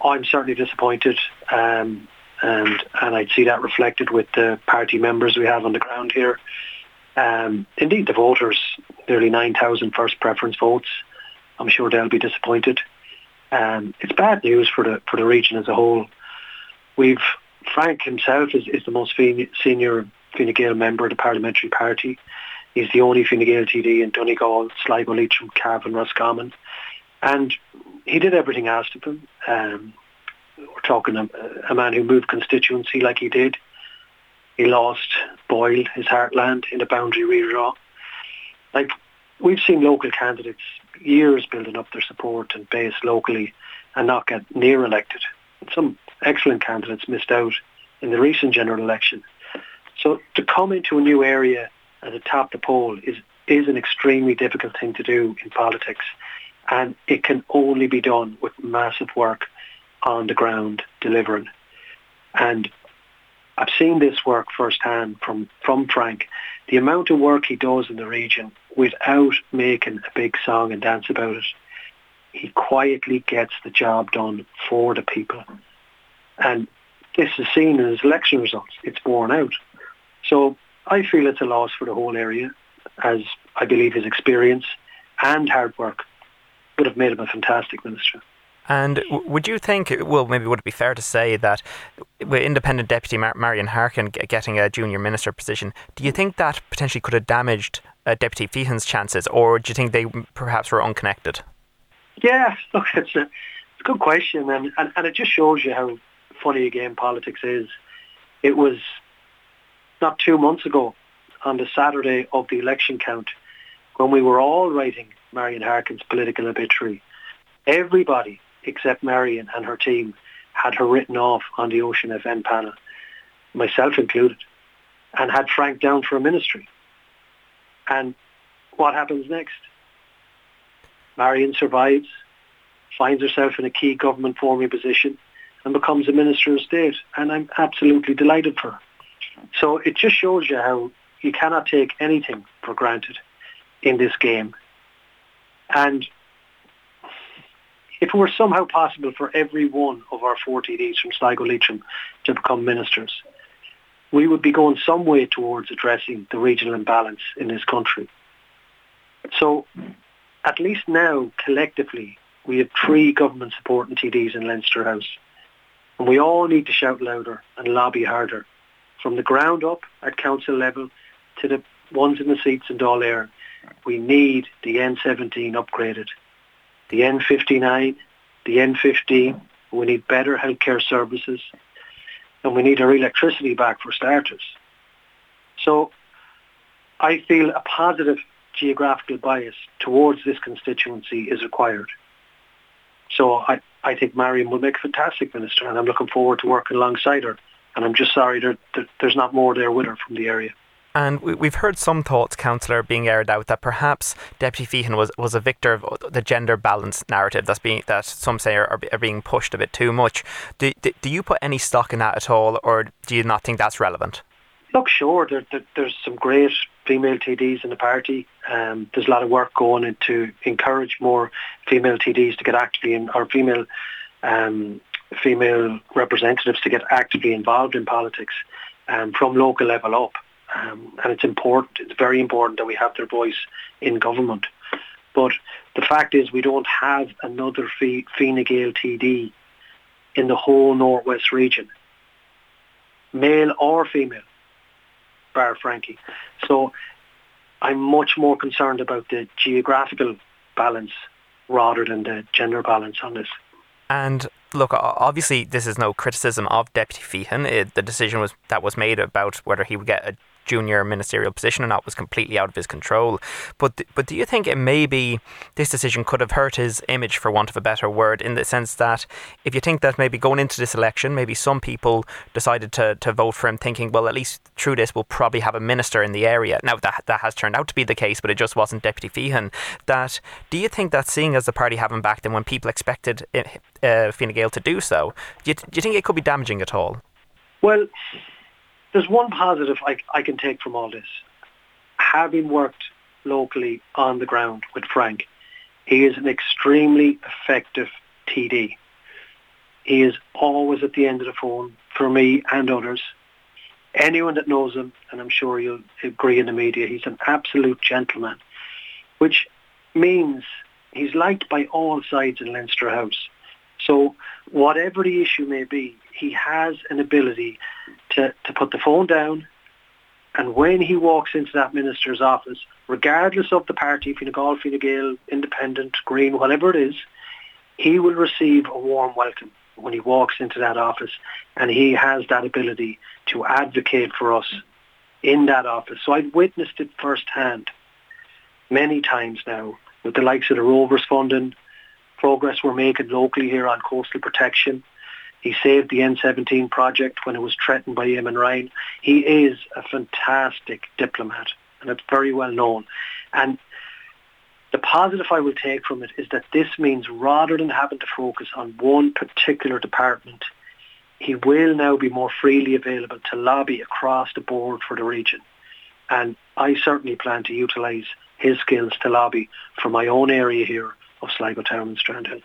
I'm certainly disappointed, and I'd see that reflected with the party members we have on the ground here. Indeed, the voters, nearly 9,000 first preference votes. I'm sure they'll be disappointed. It's bad news for the region as a whole. Frank himself is the most senior Fine Gael member of the parliamentary party. He's the only Fine Gael TD in Donegal, Sligo, Leitrim, Cavan, Roscommon. And he did everything asked of him. We're talking a man who moved constituency like he did. He lost Boyle, his heartland, in a boundary redraw. Like, we've seen local candidates years building up their support and base locally and not get near elected. Some excellent candidates missed out in the recent general election. So to come into a new area and to top the poll is an extremely difficult thing to do in politics, and it can only be done with massive work on the ground delivering. And I've seen this work firsthand from Frank. The amount of work he does in the region without making a big song and dance about it, he quietly gets the job done for the people. And this is seen in his election results. It's borne out. So I feel it's a loss for the whole area, as I believe his experience and hard work would have made him a fantastic minister. And would you think, well, maybe would it be fair to say that with independent Deputy Marian Harkin getting a junior minister position, do you think that potentially could have damaged Deputy Feehan's chances, or do you think they perhaps were unconnected? Yeah, look, it's a good question, and it just shows you how funny a game politics is. It was not 2 months ago, on the Saturday of the election count, when we were all writing Marian Harkin's political obituary. Everybody except Marian and her team had her written off on the Ocean FM panel, myself included, and had Frank down for a ministry. And what happens next? Marian survives, finds herself in a key government forming position, and becomes a Minister of State. And I'm absolutely delighted for her. So it just shows you how you cannot take anything for granted in this game. And if it were somehow possible for every one of our 4 TDs from Sligo Leitrim to become ministers, we would be going some way towards addressing the regional imbalance in this country. So at least now, collectively, we have 3 government supporting TDs in Leinster House. And we all need to shout louder and lobby harder, from the ground up at council level to the ones in the seats in Dáil Éireann. We need the N17 upgraded, the N59, the N15. We need better healthcare services, and we need our electricity back for starters. So I feel a positive geographical bias towards this constituency is required. So I think Marian will make a fantastic minister, and I'm looking forward to working alongside her. And I'm just sorry there's not more there with her from the area. And we've heard some thoughts, Councillor, being aired out that perhaps Deputy Feehan was a victor of the gender balance narrative that some say are being pushed a bit too much. Do you put any stock in that at all, or do you not think that's relevant? Look, sure, there's some great female TDs in the party. There's a lot of work going into encourage more female TDs to get actively in, or female representatives to get actively involved in politics from local level up. And it's important, it's very important that we have their voice in government. But the fact is we don't have another Fine Gael TD in the whole Northwest region, male or female, bar Frankie. So I'm much more concerned about the geographical balance rather than the gender balance on this. And look, obviously this is no criticism of Deputy Feehan. The decision that was made about whether he would get a junior ministerial position or not was completely out of his control. But do you think it maybe this decision could have hurt his image, for want of a better word, in the sense that if you think that maybe going into this election, maybe some people decided to vote for him thinking, well, at least through this we'll probably have a minister in the area. Now that has turned out to be the case, but it just wasn't Deputy Feehan. Do you think that, seeing as the party haven't backed him when people expected Fine Gael to do so, do you think it could be damaging at all? Well, there's one positive I can take from all this. Having worked locally on the ground with Frank, he is an extremely effective TD. He is always at the end of the phone for me and others. Anyone that knows him, and I'm sure you'll agree in the media, he's an absolute gentleman, which means he's liked by all sides in Leinster House. So whatever the issue may be, he has an ability to put the phone down, and when he walks into that minister's office, regardless of the party, Fine Gael, Fine Gael, Independent, Green, whatever it is, he will receive a warm welcome when he walks into that office, and he has that ability to advocate for us in that office. So I've witnessed it firsthand many times now with the likes of the Rovers funding, progress we're making locally here on coastal protection. He saved the N17 project when it was threatened by Eamon Ryan. He is a fantastic diplomat, and it's very well known. And the positive I will take from it is that this means rather than having to focus on one particular department, he will now be more freely available to lobby across the board for the region. And I certainly plan to utilise his skills to lobby for my own area here of Sligo Town and Strandhill.